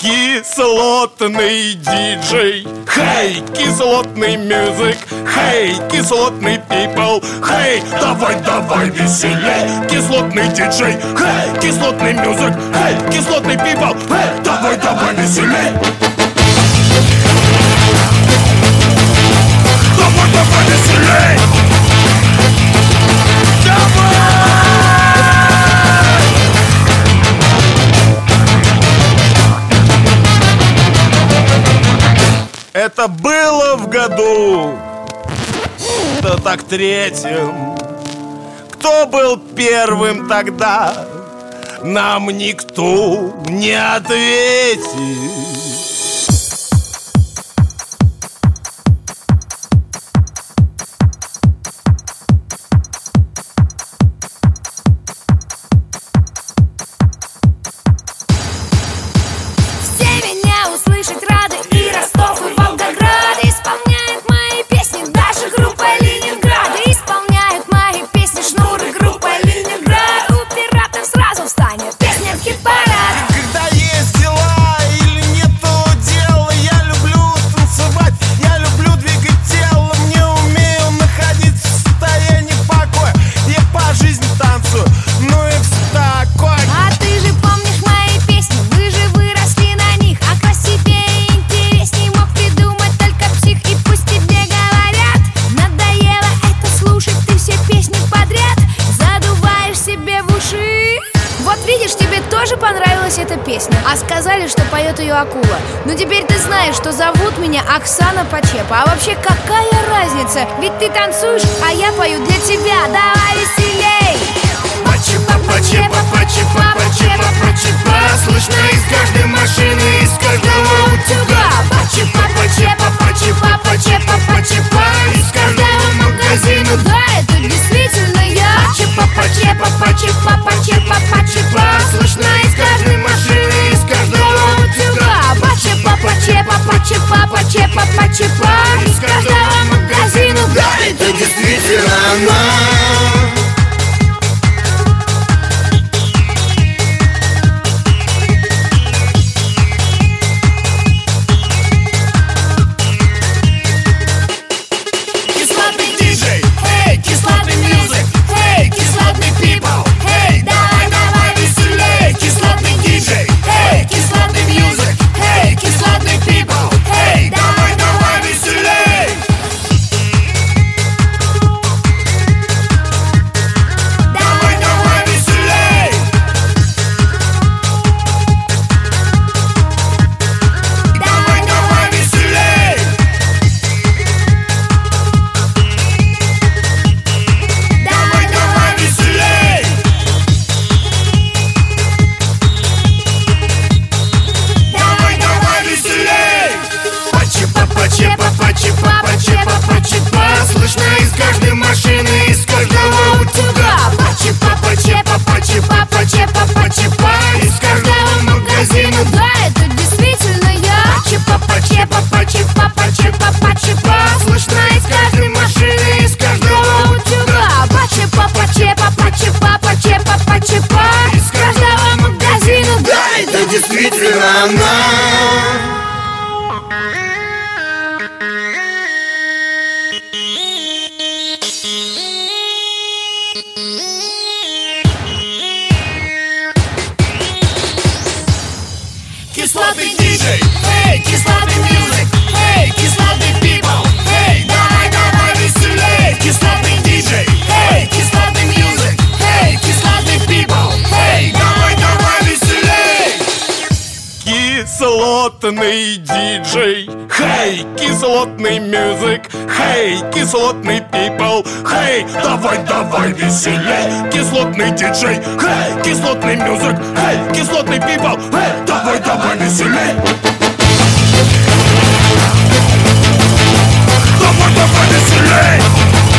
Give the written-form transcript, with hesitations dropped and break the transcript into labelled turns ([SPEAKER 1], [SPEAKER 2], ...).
[SPEAKER 1] Кислотный диджей, хей, кислотный мюзик, хей, кислотный people, хей, давай, давай веселей. Кислотный диджей, хей, кислотный мюзик, хей, кислотный people, хей, давай, давай веселей. Давай, давай веселей. Это было в году, да так третьем. Кто был первым тогда, нам никто не ответит.
[SPEAKER 2] Понравилась эта песня, а сказали, что поет ее акула. Ну теперь ты знаешь, что зовут меня Оксана Почепа. А вообще какая разница? Ведь ты танцуешь, а я пою для тебя. Давай веселей!
[SPEAKER 1] Почепа, почепа, почепа, почепа, почепа. Слышно из каждой машины, из каждого утюга. Почепа, почепа, почепа, почепа, почепа. Из каждого магазина.
[SPEAKER 2] Да, это действительно я.
[SPEAKER 1] Почепа, почепа, почепа, почепа, почепа. Слышно из каждой машины, из каждого утюга.
[SPEAKER 2] Почепа, почепа, почепа, почепа, почепа.
[SPEAKER 1] Из каждого магазина. Да, это действительно она. Слышно из каждой машины, из каждого утюга. Почепа, почепа, почепа, почепа, почепа. Из каждого магазина.
[SPEAKER 2] Да, это действительно я.
[SPEAKER 1] Почепа, почепа, почепа, почепа, почепа. Слышно из каждой машины, из каждого утюга.
[SPEAKER 2] Почепа, почепа, почепа, почепа, почепа.
[SPEAKER 1] Из каждого магазина. Да, это действительно она. Кислотный диджей, эй, кислотный мьюзик, эй, кислотный people, эй, давай, давай веселей. Кислотный диджей, эй, кислотный мьюзик, эй, кислотный people, эй, давай, давай веселей. Кислотный диджей, хей, кислотный мьюзик, хей, кислотный people, хей, давай, давай веселей. Кислотный диджей, хей, кислотный мьюзик, хей, кислотный people, хей, давай, давай веселей. Давай, давай веселей.